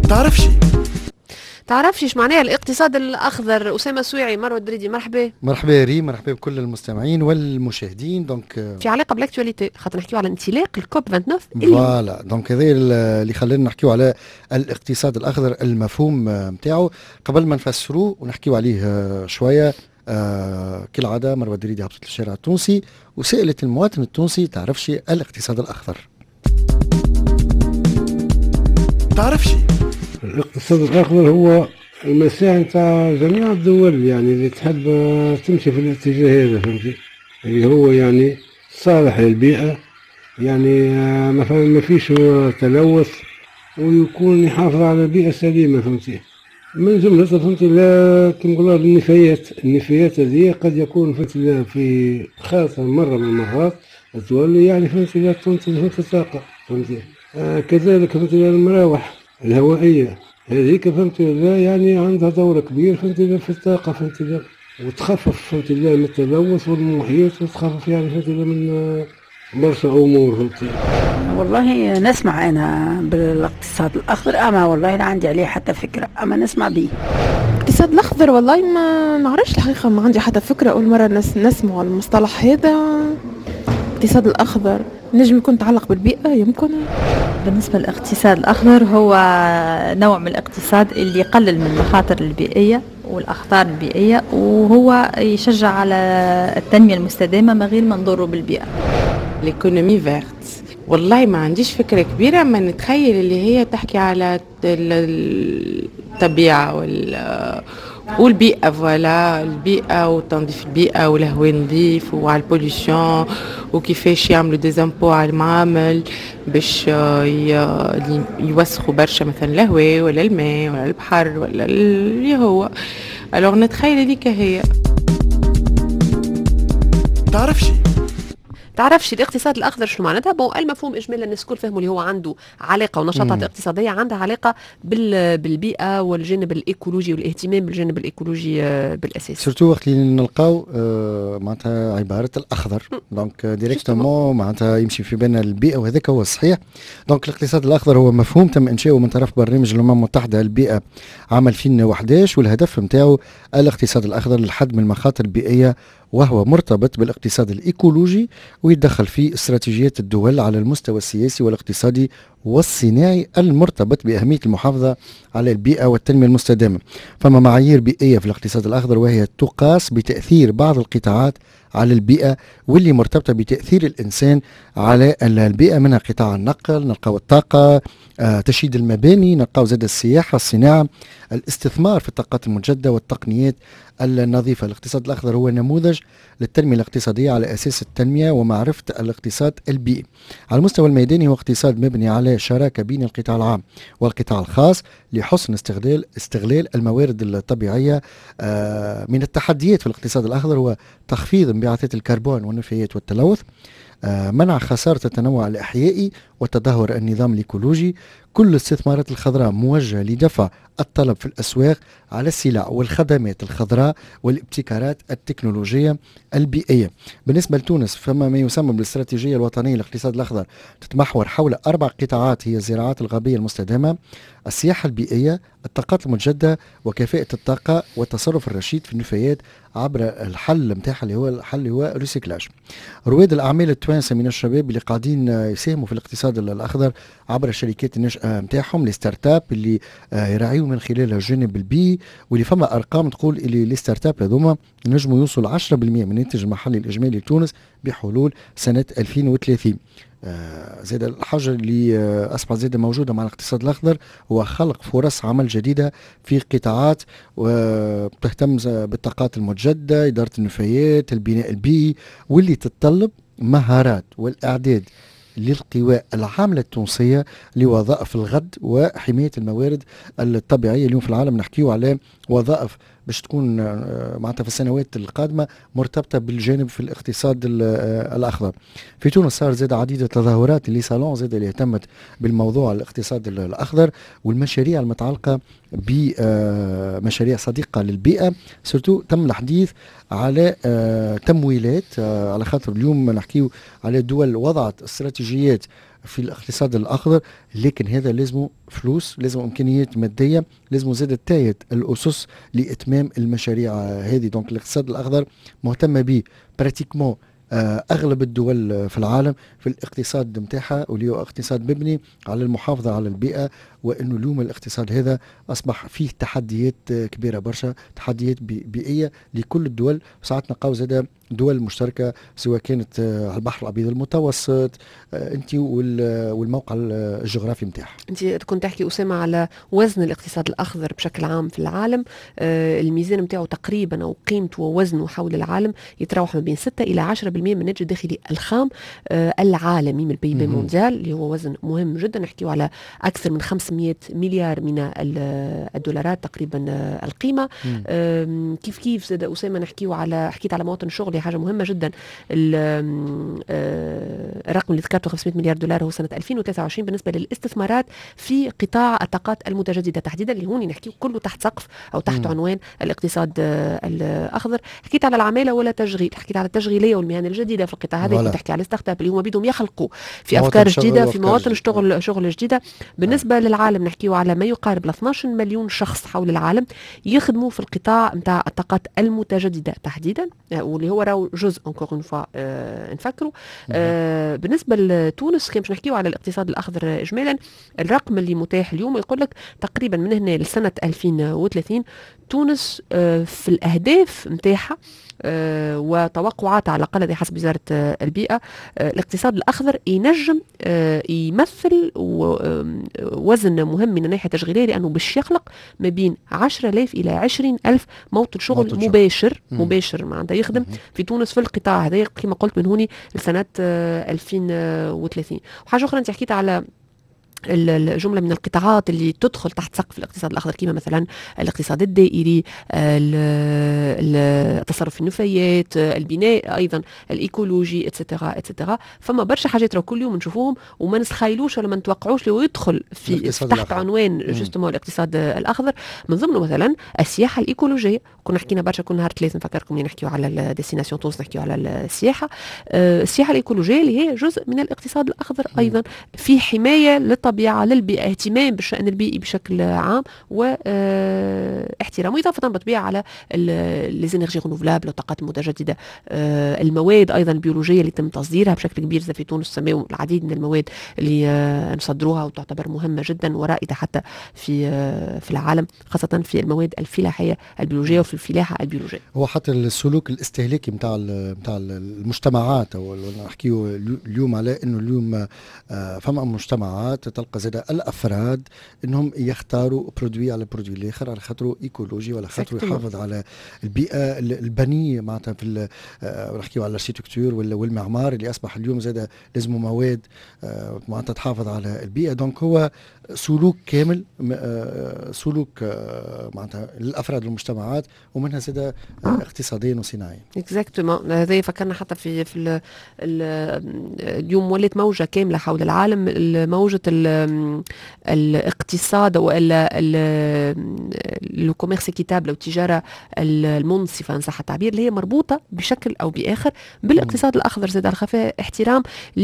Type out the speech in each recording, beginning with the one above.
تعرفش تعرفش ايش معناها الاقتصاد الاخضر؟ اسامه سويعي، مروه دريدي، مرحبا. مرحبا ريم، مرحبا بكل المستمعين والمشاهدين. في علاقه بالاكتواليتي، خاطر نحكيو على انطلاق الكوب 29 فوالا هذا اللي خلينا نحكيو على الاقتصاد الاخضر، المفهوم نتاعو قبل ما نفسروه ونحكيو عليه شويه. كالعاده مروه دريدي هبطت للشارع التونسي وسالت المواطن التونسي تعرفش الاقتصاد الاخضر؟ تعرفش الاقتصاد الأخضر هو المساعي نتاع جميع الدول يعني اللي تحب تمشي في الاتجاه هذا، فهمتي؟ اللي هو يعني صالح للبيئة، يعني ما فيش تلوث، ويكون يحافظ على بيئة سليمة، فهمتي؟ من جملة فهمتي لا كما نقولوا النفايات هذه قد يكون فهمتي في خاصة مرة من المرات تولي يعني فهمتي لا تنتج فهمتي طاقة، فهمتي؟ كذلك فهمتي المراوح الهوائية هذيك فهمتي لا يعني عندها دور كبير فهمتي في الطاقة، فهمتي لا وتخفف فهمتي لا من التلوث والمحيط، وتخفف يعني فهمتي لا من برشا أمور، فهمتي. والله نسمع أنا بالاقتصاد الأخضر، أما والله لا عندي عليه حتى فكرة، أما نسمع به. الاقتصاد الأخضر والله ما نعرفش الحقيقة، ما عندي حتى فكرة، أول مرة نسمع المصطلح هذا. الاقتصاد الأخضر نجم يكون متعلق بالبيئة يمكن. بالنسبة للاقتصاد الأخضر هو نوع من الاقتصاد اللي يقلل من المخاطر البيئية والأخطار البيئية، وهو يشجع على التنمية المستدامة من غير ما نضره بالبيئة. ليكونومي فيرت والله ما عنديش فكرة كبيرة، ما نتخيل اللي هي تحكي على الطبيعة والبيئة، فوالا البيئة وتنظيف البيئة والهواء نظيف وعلى البوليسيون، وكيفاش يعملوا ديزامبو على المعامل باش يوسخوا برشا مثلا الهواء ولا الماء ولا البحر ولا اللي هو. الوغ نتخيل هذيك هي. تعرفش الاقتصاد الاخضر شنو معناتها؟ المفهوم اجمالا الناس الكل فهموا اللي هو عنده علاقه، ونشاطات اقتصاديه عندها علاقه بالبيئه والجانب الايكولوجي والاهتمام بالجانب الايكولوجي بالاساس. سورتو وقت اللي نلقاو معناتها عباره الاخضر، دونك ديريكتومون معناتها يمشي في بالنا البيئه، وهذاك هو الصحيح. دونك الاقتصاد الاخضر هو مفهوم تم انشاؤه من طرف برنامج الامم المتحده للبيئه عام 2011، والهدف نتاعو الاقتصاد الاخضر للحد من المخاطر البيئيه، وهو مرتبط بالاقتصاد الإيكولوجي، ويدخل في استراتيجيات الدول على المستوى السياسي والاقتصادي والصناعي المرتبط بأهمية المحافظة على البيئة والتنمية المستدامة. فما معايير بيئية في الاقتصاد الأخضر، وهي تقاس بتأثير بعض القطاعات على البيئة واللي مرتبطة بتأثير الإنسان على البيئة، منها قطاع النقل، نلقاو الطاقة، تشييد المباني، نلقاو زاد السياحة، الصناعة، الاستثمار في الطاقات المجددة والتقنيات النظيفة. الاقتصاد الأخضر هو نموذج للتنمية الاقتصادية على أساس التنمية ومعرفة الاقتصاد البيئي. على المستوى الميداني هو اقتصاد مبني على شراكة بين القطاع العام والقطاع الخاص لحسن استغلال الموارد الطبيعية. من التحديات في الاقتصاد الأخضر هو تخفيض انبعاثات الكربون والنفايات والتلوث، منع خسارة التنوع الأحيائي وتدهور النظام الإيكولوجي. كل الاستثمارات الخضراء موجهة لدفع الطلب في الأسواق على السلع والخدمات الخضراء والابتكارات التكنولوجية البيئية. بالنسبة لتونس فما ما يسمى بالاستراتيجية الوطنية للاقتصاد الأخضر، تتمحور حول 4 قطاعات، هي الزراعات الغابية المستدامة، السياحة البيئية، الطاقات المجددة، وكفاءة الطاقة، والتصرف الرشيد في النفايات عبر الحل متاعها اللي هو الريسيكلاج. رواد الأعمال التوانسة من الشباب اللي قاعدين يساهموا في الاقتصاد الأخضر عبر الشركات الناشئة متاعهم، لي ستارت اب اللي يراعيوا من خلالها الجانب البيئي، واللي فما أرقام تقول اللي لي ستارت اب هذوما ينجموا يوصلوا 10% من الناتج المحلي الإجمالي لتونس بحلول سنة 2030. زاد الحاجة اللي أصبحت زاد موجودة مع الاقتصاد الأخضر هو خلق فرص عمل جديدة في قطاعات وتهتم بالطاقات المجددة، إدارة النفايات، البناء البيئي، واللي تتطلب مهارات والإعداد للقوى العاملة التونسية لوظائف الغد وحماية الموارد الطبيعية. اليوم في العالم نحكيو على وظائف باش تكون معناتها في السنوات القادمة مرتبطة بالجانب في الاقتصاد الأخضر. في تونس صار زاد عديد التظاهرات اللي صالون زاد اللي اهتمت بالموضوع الاقتصاد الأخضر والمشاريع المتعلقة بمشاريع صديقة للبيئة. سورتو تم الحديث على تمويلات، على خاطر اليوم نحكيو على دول وضعت استراتيجيات في الاقتصاد الاخضر، لكن هذا لازمه فلوس، لازم امكانيات ماديه، لازم زاد التايت الاسس لاتمام المشاريع هذه. دونك الاقتصاد الاخضر مهتمه به براتيكمون اغلب الدول في العالم في الاقتصاد نتاعها، واللي هو اقتصاد مبني على المحافظه على البيئه، وانه اليوم الاقتصاد هذا اصبح فيه تحديات كبيره برشا، تحديات بيئيه لكل الدول. ساعات نلقاو زاد دول مشتركه سواء كانت على البحر الابيض المتوسط، انت والموقع الجغرافي نتاعها. انت كنت تحكي اسامه على وزن الاقتصاد الاخضر بشكل عام في العالم، الميزان نتاعو تقريبا او قيمته ووزنه حول العالم يتراوح ما بين 6 الى 10% من الناتج الداخلي الخام العالمي من البي بي مونديال، اللي هو وزن مهم جدا. نحكيو على اكثر من 500 مليار من الدولارات تقريبا القيمه. كيف زاد اسامه نحكيو على، حكيت على مواطن الشغل، حاجه مهمه جدا. الرقم اللي ذكرته 500 مليار دولار هو سنه 2023 بالنسبه للاستثمارات في قطاع الطاقات المتجدده تحديدا، اللي هون نحكيو كله تحت سقف او تحت عنوان الاقتصاد الاخضر. حكيت على العماله ولا تشغيل، حكيت على التشغيليه والمهن الجديده في القطاع هذا. كنت تحكي على الستارت اب اللي هما بدهم يخلقوا في افكار جديده في مواطن شغل جديده. بالنسبه للعالم نحكيو على ما يقارب ل 12 مليون شخص حول العالم يخدموا في القطاع نتاع الطاقات المتجدده تحديدا، واللي هو راهو جزء انكور اون فوا نفكروا. بالنسبه لتونس كان باش نحكيو على الاقتصاد الاخضر اجمالا، الرقم اللي متاح اليوم يقول لك تقريبا من هنا لسنه 2030 تونس في الاهداف نتاعها وتوقعات على الأقل حسب وزارة البيئة الاقتصاد الأخضر ينجم يمثل وزن مهم من الناحية التشغيلية، لأنه باش يخلق ما بين 10,000 إلى 20,000 موطن شغل مباشر معناتها يخدم في تونس في القطاع هذا كما قلت من هوني لسنة 2030. وحاجة أخرى أنت حكيت على الجملة من القطاعات اللي تدخل تحت سقف الاقتصاد الأخضر، كما مثلا الاقتصاد الدائري، التصرف في النفايات، البناء أيضا الإيكولوجي اتسيتيرا. فما برشا حاجات راه كل يوم نشوفوهم وما نتخيلوش ولا ما نتوقعوش لو يدخل في تحت عنوان جوستومون الاقتصاد الأخضر. من ضمنه مثلا السياحة الإيكولوجية، كنا حكينا برشا كل نهار 3 نفكركم نحكيو على الديستيناسيون تونس، نحكيو على السياحة الإيكولوجية اللي هي جزء من الاقتصاد الأخضر أيضا، في حماية للطبيعة للبيئة، اهتمام بالشأن البيئي بشكل عام واحترام، وإضافة بالطبيعة على ليزينيرجي رينوفلابل والطاقات المتجددة. المواد أيضا البيولوجية اللي تم تصديرها بشكل كبير في تونس، سماو العديد من المواد اللي نصدروها وتعتبر مهمة جدا ورائدة حتى في العالم، خاصة في المواد الفلاحية البيولوجية وفي الفلاحة البيولوجية. هو حتى السلوك الاستهلاكي نتاع المجتمعات، او نحكيو اليوم على انه اليوم فما مجتمعات تلقى زاد الافراد انهم يختاروا برودوي على برودوي الاخر على خاطره ايكولوجي ولا خاطره يحافظ على البيئه البنيه معناتها في نحكيو على الاركيتكتور والمعمار اللي اصبح اليوم زاد لازم مواد معناتها تحافظ على البيئه. دونك هو سلوك كامل، سلوك معناتها للافراد والمجتمعات، ومنها زاد اقتصاديا وصناعيا. اكزاكتومون. هذا فكرنا حتى في اليوم ولات موجه كامله حول العالم، موجه الاقتصاد والا لو كوميرس ايكيتابل او التجاره المنصفه ان صح التعبير، اللي هي مربوطه بشكل او باخر بالاقتصاد الاخضر، زاد على خفاء احترام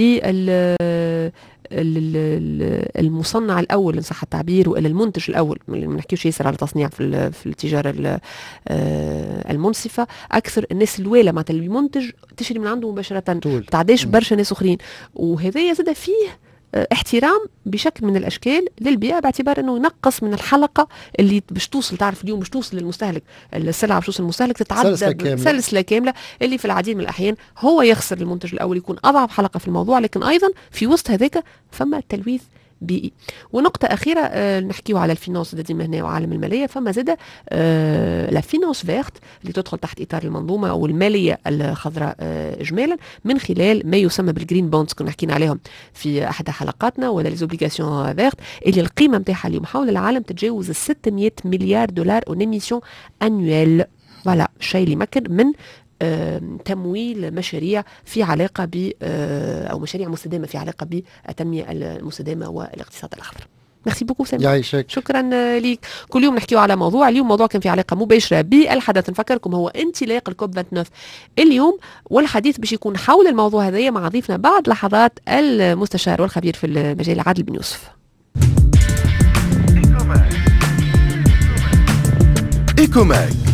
المصنع الاول ان صح التعبير والا المنتج الاول. ما نحكيوش ياسر على تصنيع في التجاره المنصفه، اكثر الناس الواله معناتها اللي منتج تشري من عنده مباشره، تعداش برشا ناس اخرين، وهذا يزيد فيه احترام بشكل من الاشكال للبيئه، باعتبار انه ينقص من الحلقه اللي باش توصل، تعرف اليوم باش توصل للمستهلك، السلعه باش توصل للمستهلك تتعدى سلسله كامله اللي في العديد من الاحيان هو يخسر المنتج الاول، يكون اضعف حلقه في الموضوع، لكن ايضا في وسط هذاك فما تلويث بيئي. ونقطة أخيرة نحكيو على الفينانس ديما هنا وعالم المالية، فما زاد لا فينانس فيرت اللي تدخل تحت إطار المنظومة أو المالية الخضراء إجمالا من خلال ما يسمى بالجرين بوندز، كنا حكينا عليهم في أحد حلقاتنا، ولا ليزوبليغاسيون فيرت اللي القيمة متاعها اليوم حول العالم تتجاوز 600 مليار دولار أون إميسيون أنويل. فوالا شيء اللي يمكن من تمويل مشاريع في علاقة ب أو مشاريع مستدامة في علاقة بالتنمية المستدامة والاقتصاد الأخضر. ميرسي بوكو سامي. يعيشك. شكرا ليك. كل يوم نحكيو على موضوع، اليوم موضوع كان في علاقه مباشره بالحدث، نفكركم هو انطلاق الكوب 29 اليوم، والحديث باش يكون حول الموضوع هذايا مع ضيفنا بعد لحظات المستشار والخبير في المجال عادل بن يوسف. إيكوماك